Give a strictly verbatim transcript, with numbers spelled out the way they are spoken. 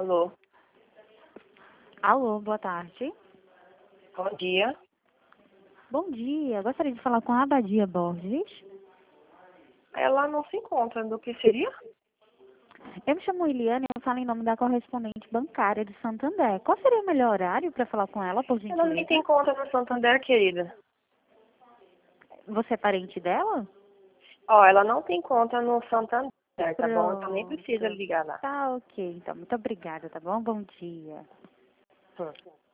Alô, Alô, boa tarde. bom dia. Bom dia, gostaria de falar com a Abadia Borges. Ela não se encontra, do que seria? Eu me chamo Eliane, eu falo em nome da correspondente bancária de Santander. Qual seria o melhor horário para falar com ela, por Ela nem gentileza? tem conta no Santander, querida. Você é parente dela? Ó, ela não tem conta no Santander, tá bom? Então nem precisa Pronto. ligar lá. Tá ok, então. Muito obrigada, tá bom? Bom dia. Hum.